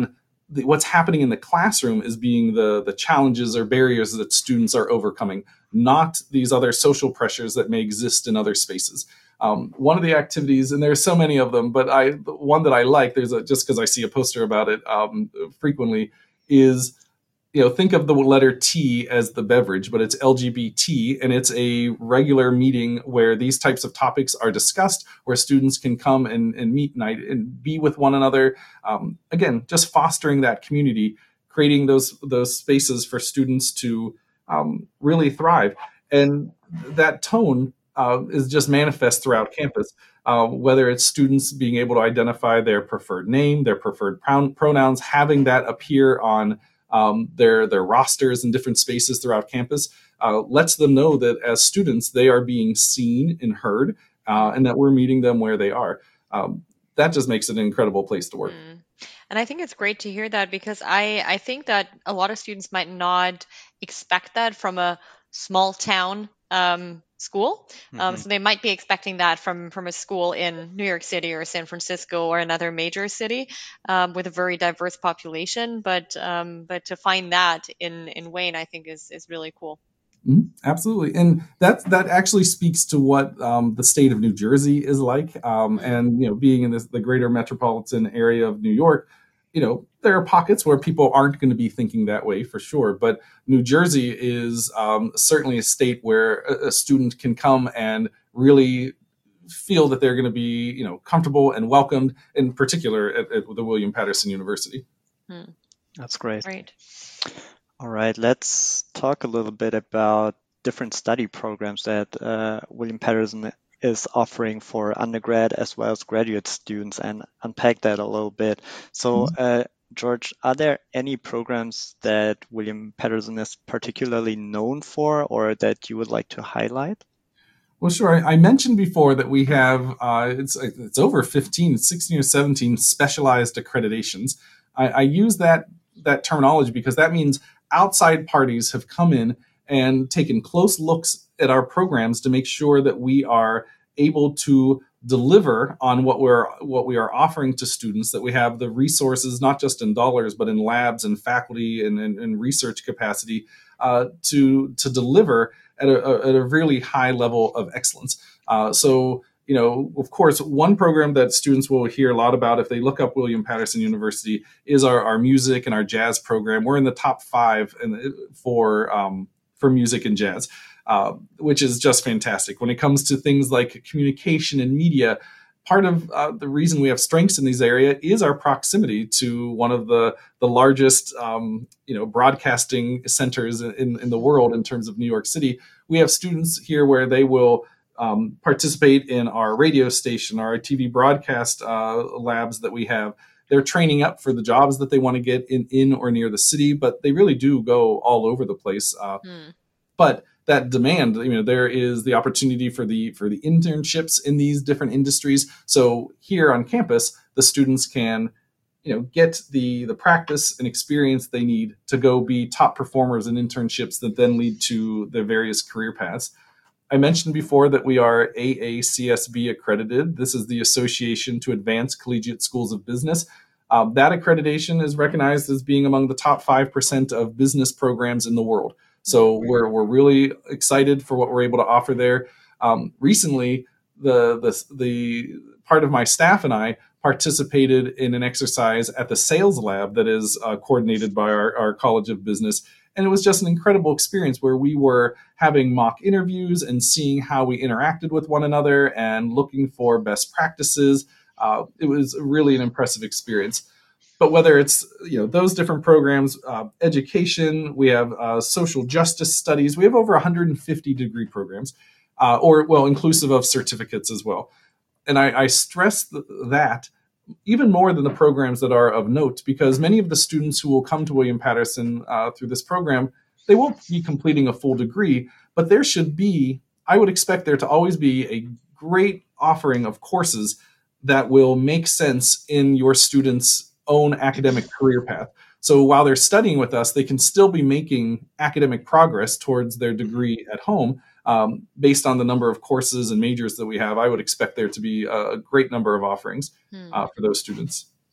the, what's happening in the classroom is being the, the challenges or barriers that students are overcoming, not these other social pressures that may exist in other spaces. Um, one of the activities, and there's so many of them, but I one that I like, there's a, just because I see a poster about it um, frequently, is, you know, think of the letter T as the beverage, but it's L G B T, and it's a regular meeting where these types of topics are discussed, where students can come and, and meet and, and be with one another. Um, again, just fostering that community, creating those those spaces for students to um, really thrive. And that tone uh, is just manifest throughout campus, uh, whether it's students being able to identify their preferred name, their preferred proun- pronouns, having that appear on Um, their their rosters in different spaces throughout campus, uh, lets them know that as students, they are being seen and heard, uh, and that we're meeting them where they are. Um, that just makes it an incredible place to work. Mm. And I think it's great to hear that, because I, I think that a lot of students might not expect that from a small town um, school. Um, Mhm. so they might be expecting that from, from a school in New York City or San Francisco or another major city um, with a very diverse population. But um, but to find that in, in Wayne, I think is, is really cool. Mhm, absolutely, and that that actually speaks to what um, the state of New Jersey is like, um, Mm. and you know, being in this, the greater metropolitan area of New York, you know, there are pockets where people aren't going to be thinking that way for sure. But New Jersey is um, certainly a state where a, a student can come and really feel that they're going to be, you know, comfortable and welcomed, in particular at, at the William Patterson University. Mm. That's great. Right. All right, let's talk a little bit about different study programs that uh, William Patterson is offering for undergrad as well as graduate students, and unpack that a little bit. So, uh, George, are there any programs that William Patterson is particularly known for, or that you would like to highlight? Well, sure. I, I mentioned before that we have uh, it's it's over fifteen, sixteen or seventeen specialized accreditations. I, I use that that terminology because that means outside parties have come in and taken close looks at our programs to make sure that we are able to deliver on what we're what we are offering to students, that we have the resources, not just in dollars, but in labs and faculty and, and, and research capacity uh, to to deliver at a, at a really high level of excellence. Uh, so, you know, of course, one program that students will hear a lot about if they look up William Patterson University is our, our music and our jazz program. We're in the top five in, for um, for music and jazz, uh, which is just fantastic. When it comes to things like communication and media, part of uh, the reason we have strengths in these areas is our proximity to one of the the largest um, you know broadcasting centers in, in the world in terms of New York City. We have students here where they will um, participate in our radio station, our T V broadcast uh, labs that we have. They're training up for the jobs that they want to get in, in or near the city, but they really do go all over the place. Uh, Mm. But that demand, you know, there is the opportunity for the for the internships in these different industries. So here on campus, the students can, you know, get the the practice and experience they need to go be top performers in internships that then lead to their various career paths. I mentioned before that we are A A C S B accredited. This is the Association to Advance Collegiate Schools of Business. Um, that accreditation is recognized as being among the top five percent of business programs in the world. So we're we're really excited for what we're able to offer there. Um, recently, the, the the part of my staff and I participated in an exercise at the sales lab that is uh, coordinated by our, our College of Business. And it was just an incredible experience where we were having mock interviews and seeing how we interacted with one another and looking for best practices. Uh, it was really an impressive experience. But whether it's, you know, those different programs, uh, education, we have uh, social justice studies, we have over one hundred fifty degree programs, uh, or, well, inclusive of certificates as well. And I, I stress th- that even more than the programs that are of note, because many of the students who will come to William Patterson uh, through this program, they won't be completing a full degree, but there should be, I would expect there to always be a great offering of courses that will make sense in your students' own academic career path. So while they're studying with us, they can still be making academic progress towards their degree at home. Um, based on the number of courses and majors that we have, I would expect there to be a great number of offerings uh, for those students.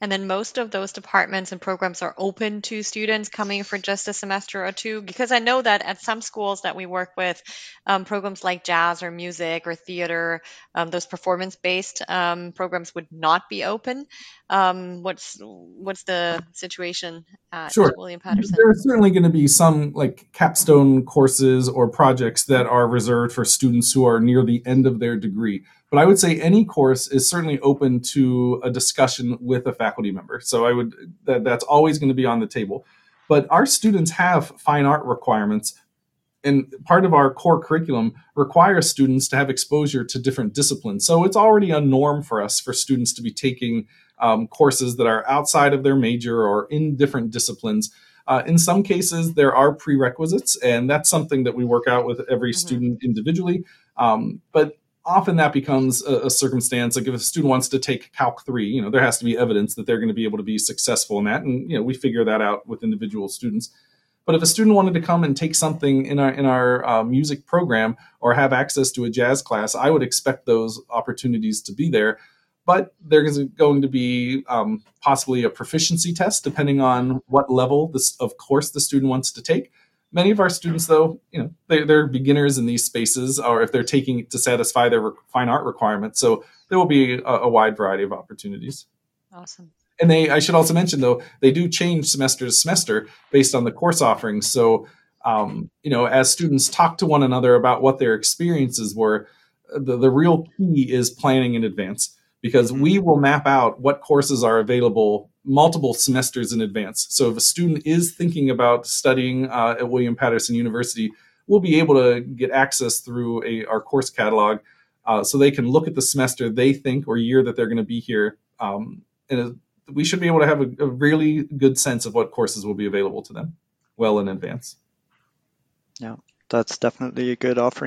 And then most of those departments and programs are open to students coming for just a semester or two. Because I know that at some schools that we work with, um, programs like jazz or music or theater, um, those performance-based um, programs would not be open. Um, what's what's the situation at Sure. William Patterson? There are certainly going to be some like capstone courses or projects that are reserved for students who are near the end of their degree. But I would say any course is certainly open to a discussion with a faculty member. So I would that, that's always going to be on the table. But our students have fine art requirements, and part of our core curriculum requires students to have exposure to different disciplines. So it's already a norm for us for students to be taking um, courses that are outside of their major or in different disciplines. Uh, in some cases, there are prerequisites, and that's something that we work out with every mm-hmm. student individually. Um, but often that becomes a, a circumstance. Like if a student wants to take Calc three, you know, there has to be evidence that they're going to be able to be successful in that. And, you know, we figure that out with individual students. But if a student wanted to come and take something in our in our uh, music program or have access to a jazz class, I would expect those opportunities to be there. But there's going to be um, possibly a proficiency test depending on what level this, of course, the student wants to take. Many of our students, though, you know, they're, they're beginners in these spaces, or if they're taking it to satisfy their fine art requirements. So there will be a, a wide variety of opportunities. Awesome. And they, I should also mention, though, they do change semester to semester based on the course offerings. So, um, you know, as students talk to one another about what their experiences were, the, the real key is planning in advance, because we will map out what courses are available multiple semesters in advance. So if a student is thinking about studying uh, at William Patterson University, we'll be able to get access through a, our course catalog uh, so they can look at the semester they think or year that they're going to be here. Um, and a, we should be able to have a, a really good sense of what courses will be available to them well in advance. Yeah, that's definitely a good offering.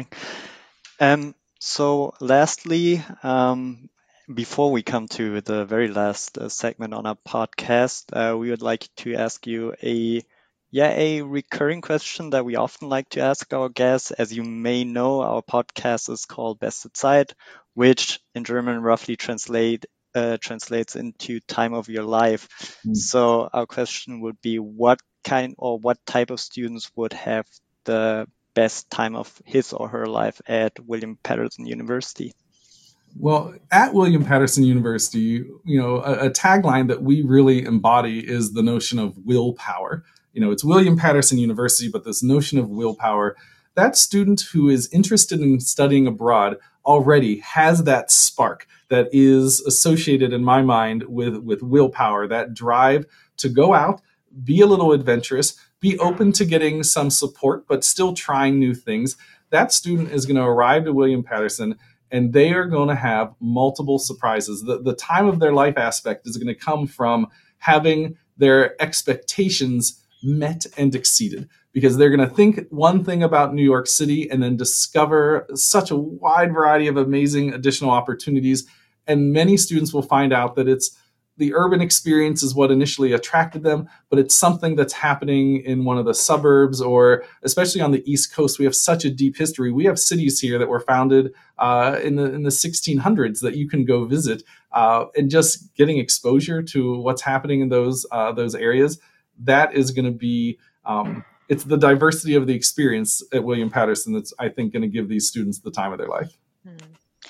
Um, so lastly, um, before we come to the very last uh, segment on our podcast, uh, we would like to ask you a yeah a recurring question that we often like to ask our guests. As you may know, our podcast is called Beste Zeit, which in German roughly translate uh, translates into time of your life. Mm. So our question would be, what kind or what type of students would have the best time of his or her life at William Patterson University? Well, at William Patterson University, you know, a, a tagline that we really embody is the notion of willpower. You know, it's William Patterson University, but this notion of willpower, that student who is interested in studying abroad already has that spark that is associated in my mind with, with willpower, that drive to go out, be a little adventurous, be open to getting some support, but still trying new things. That student is going to arrive to William Patterson, and they are going to have multiple surprises. The, the time of their life aspect is going to come from having their expectations met and exceeded, because they're going to think one thing about New York City and then discover such a wide variety of amazing additional opportunities. And many students will find out that it's the urban experience is what initially attracted them, but it's something that's happening in one of the suburbs, or especially on the East Coast. We have such a deep history. We have cities here that were founded uh, in the in the sixteen hundreds that you can go visit, uh, and just getting exposure to what's happening in those uh, those areas. That is going to be um, it's the diversity of the experience at William Patterson that's, I think, going to give these students the time of their life. Hmm.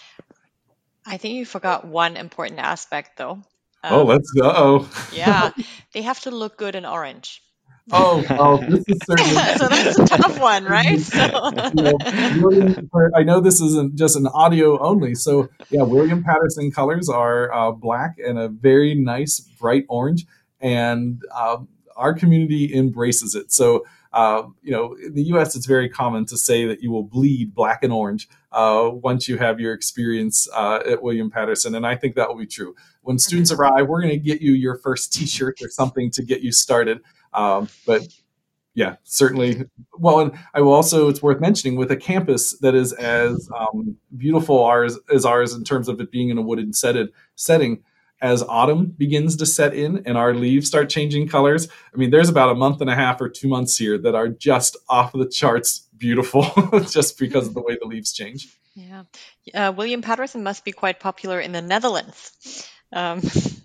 I think you forgot one important aspect, though. Um, oh, let's go. Uh-oh. Yeah, they have to look good in orange. Oh, oh, this is certainly. So that's a tough one, right? So. You know, William, I know this isn't just an audio only. So, yeah, William Patterson colors are uh, black and a very nice bright orange, and uh, our community embraces it. So, uh, you know, in the U S, it's very common to say that you will bleed black and orange uh, once you have your experience uh, at William Patterson, and I think that will be true. When students arrive, we're going to get you your first T-shirt or something to get you started. Um, but yeah, certainly. Well, and I will also, it's worth mentioning, with a campus that is as um, beautiful ours, as ours in terms of it being in a wooded setted setting, as autumn begins to set in and our leaves start changing colors. I mean, there's about a month and a half or two months here that are just off the charts beautiful, just because of the way the leaves change. Yeah. Uh, William Patterson must be quite popular in the Netherlands. Um.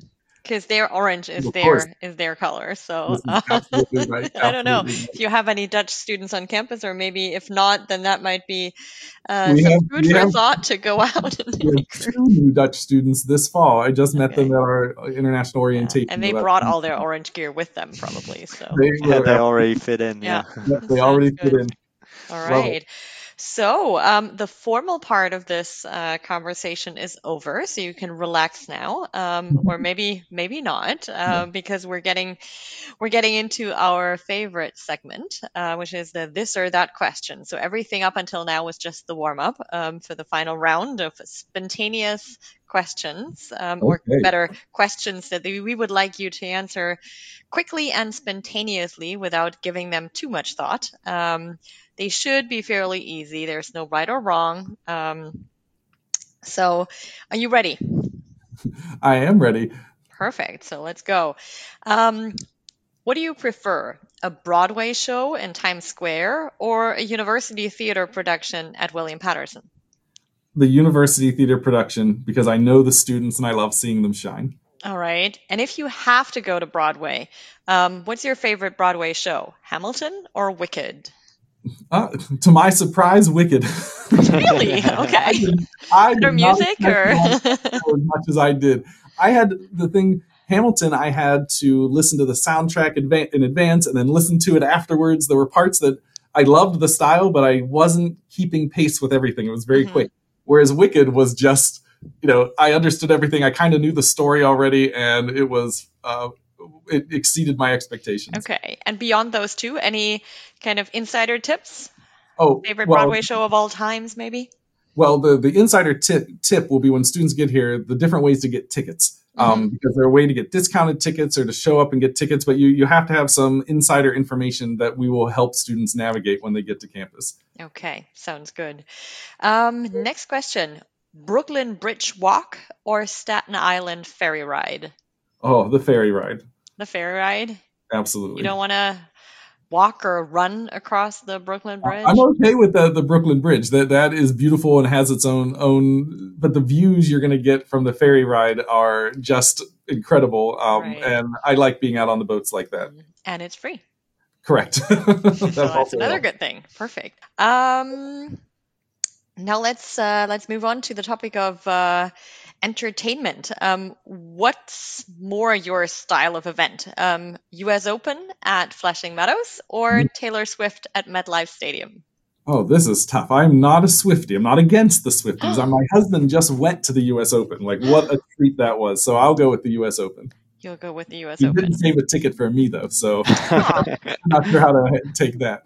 Because their orange is Of their course. is their color. So This is absolutely right. I don't know Absolutely right. if you have any Dutch students on campus, or maybe if not, then that might be uh, We some have food we for have thought to go out and we have two new Dutch students this fall. I just met Okay. them at our international Yeah. orientation. And they about- brought all their orange gear with them, probably. So They, Yeah, were- they already fit in. yeah, Yeah. yeah, they Sounds already good. fit in. All Love right. So um, the formal part of this uh, conversation is over, so you can relax now, um, or maybe maybe not, uh, because we're getting we're getting into our favorite segment, uh, which is the this or that question. So everything up until now was just the warm up um, for the final round of spontaneous questions, um, or Okay. better, questions that we would like you to answer quickly and spontaneously without giving them too much thought. Um, they should be fairly easy. There's no right or wrong. Um, so, are you ready? I am ready. Perfect. So let's go. Um, what do you prefer? A Broadway show in Times Square or a university theater production at William Patterson? The university theater production, because I know the students and I love seeing them shine. All right. And if you have to go to Broadway, um, what's your favorite Broadway show? Hamilton or Wicked? Uh, to my surprise, Wicked. Really? Okay. I Better did not music expect or? that as much as I did. I had the thing, Hamilton, I had to listen to the soundtrack adva- in advance and then listen to it afterwards. There were parts that I loved the style, but I wasn't keeping pace with everything. It was very Mhm. quick. Whereas Wicked was just, you know, I understood everything. I kind of knew the story already, and it was, uh, it exceeded my expectations. Okay. And beyond those two, any kind of insider tips? Oh, Favorite well, Broadway show of all times, maybe? Well, the, the insider tip, tip will be when students get here, the different ways to get tickets. Um, because they're a way to get discounted tickets or to show up and get tickets, but you, you have to have some insider information that we will help students navigate when they get to campus. Okay. Sounds good. Um, next question. Brooklyn Bridge Walk or Staten Island Ferry Ride? Oh, the ferry ride. The ferry ride? Absolutely. You don't want to walk or run across the Brooklyn Bridge? I'm okay with the, the Brooklyn Bridge. That that is beautiful and has its own own. But the views you're going to get from the ferry ride are just incredible. Um, Right. And I like being out on the boats like that. And it's free. Correct. So that's also another helps. good thing. Perfect. Um, now let's uh, let's move on to the topic of uh, entertainment. Um, what's more your style of event? Um, U S Open at Flushing Meadows or Taylor Swift at MetLife Stadium? Oh, this is tough. I'm not a Swiftie. I'm not against the Swifties. Uh, my husband just went to the U S Open. Like, what a treat that was. So I'll go with the U S Open. You'll go with the U S He Open. didn't save a ticket for me, though, so I'm not sure how to take that.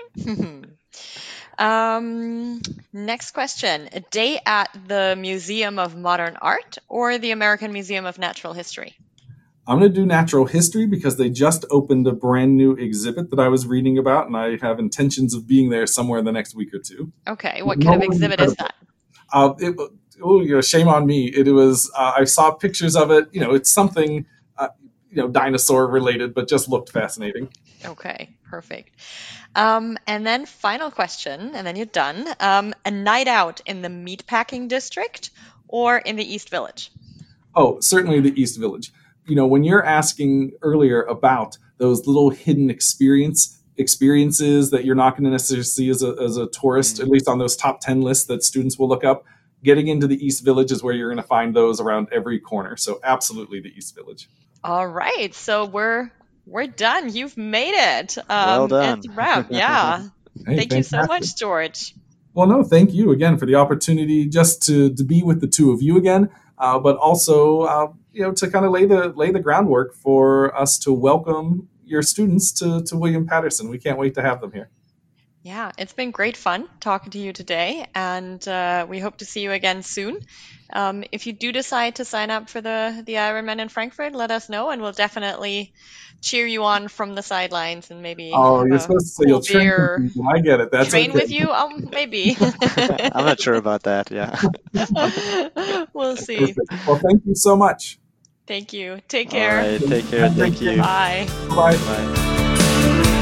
um, next question. A day at the Museum of Modern Art or the American Museum of Natural History? I'm going to do natural history because they just opened a brand new exhibit that I was reading about, and I have intentions of being there somewhere in the next week or two. Okay. What kind No, of exhibit is that? Uh, it, oh, you know, shame on me. It was. Uh, I saw pictures of it. You know, it's something, uh, you know, dinosaur related, but just looked fascinating. Okay, perfect. Um, and then final question, and then you're done. Um, a night out in the meatpacking district or in the East Village? Oh, certainly the East Village. You know, when you're asking earlier about those little hidden experience experiences that you're not going to necessarily see as a, as a tourist, mm-hmm. at least on those top ten lists that students will look up, getting into the East Village is where you're going to find those around every corner. So absolutely the East Village. All right. So we're we're done. You've made it. Um, well done. It's a wrap. Yeah. Hey, thank fantastic. you so much, George. Well, no, thank you again for the opportunity just to, to be with the two of you again, uh, but also, uh, you know, to kind of lay the lay the groundwork for us to welcome your students to, to William Patterson. We can't wait to have them here. Yeah, it's been great fun talking to you today, and uh, we hope to see you again soon. Um, if you do decide to sign up for the, the Ironman in Frankfurt, let us know, and we'll definitely cheer you on from the sidelines and maybe oh, you're supposed to say cool you'll train beer. with people. I get it. That's train okay. with you? Um, maybe. I'm not sure about that. Yeah. We'll see. Perfect. Well, thank you so much. Thank you. Take care. All right, take care. Thank you. Bye. Bye. Bye.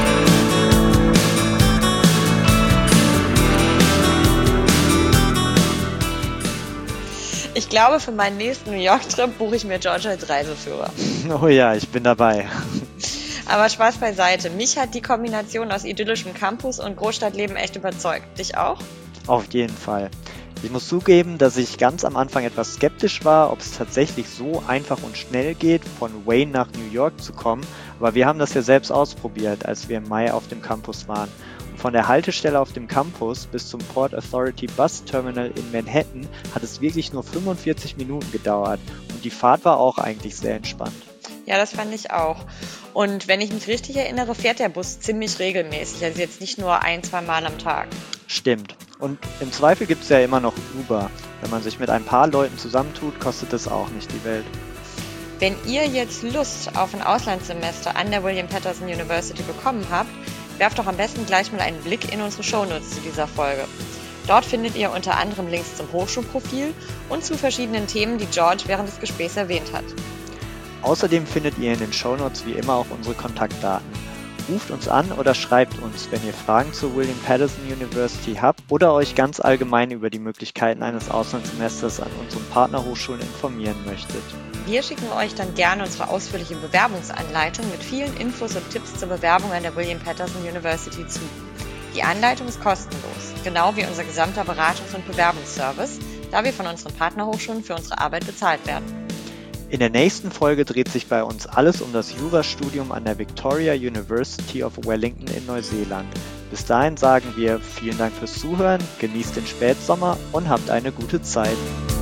Ich glaube, für meinen nächsten New York-Trip buche ich mir George als Reiseführer. Oh ja, ich bin dabei. Aber Spaß beiseite. Mich hat die Kombination aus idyllischem Campus und Großstadtleben echt überzeugt. Dich auch? Auf jeden Fall. Ich muss zugeben, dass ich ganz am Anfang etwas skeptisch war, ob es tatsächlich so einfach und schnell geht, von Wayne nach New York zu kommen. Aber wir haben das ja selbst ausprobiert, als wir im Mai auf dem Campus waren. Und von der Haltestelle auf dem Campus bis zum Port Authority Bus Terminal in Manhattan hat es wirklich nur fünfundvierzig Minuten gedauert. Und die Fahrt war auch eigentlich sehr entspannt. Ja, das fand ich auch. Und wenn ich mich richtig erinnere, fährt der Bus ziemlich regelmäßig, also jetzt nicht nur ein, zwei Mal am Tag. Stimmt. Und im Zweifel gibt es ja immer noch Uber. Wenn man sich mit ein paar Leuten zusammentut, kostet das auch nicht die Welt. Wenn ihr jetzt Lust auf ein Auslandssemester an der William Paterson University bekommen habt, werft doch am besten gleich mal einen Blick in unsere Shownotes zu dieser Folge. Dort findet ihr unter anderem Links zum Hochschulprofil und zu verschiedenen Themen, die George während des Gesprächs erwähnt hat. Außerdem findet ihr in den Shownotes wie immer auch unsere Kontaktdaten. Ruft uns an oder schreibt uns, wenn ihr Fragen zur William Paterson University habt oder euch ganz allgemein über die Möglichkeiten eines Auslandssemesters an unseren Partnerhochschulen informieren möchtet. Wir schicken euch dann gerne unsere ausführliche Bewerbungsanleitung mit vielen Infos und Tipps zur Bewerbung an der William Paterson University zu. Die Anleitung ist kostenlos, genau wie unser gesamter Beratungs- und Bewerbungsservice, da wir von unseren Partnerhochschulen für unsere Arbeit bezahlt werden. In der nächsten Folge dreht sich bei uns alles um das Jurastudium an der Victoria University of Wellington in Neuseeland. Bis dahin sagen wir vielen Dank fürs Zuhören, genießt den Spätsommer und habt eine gute Zeit.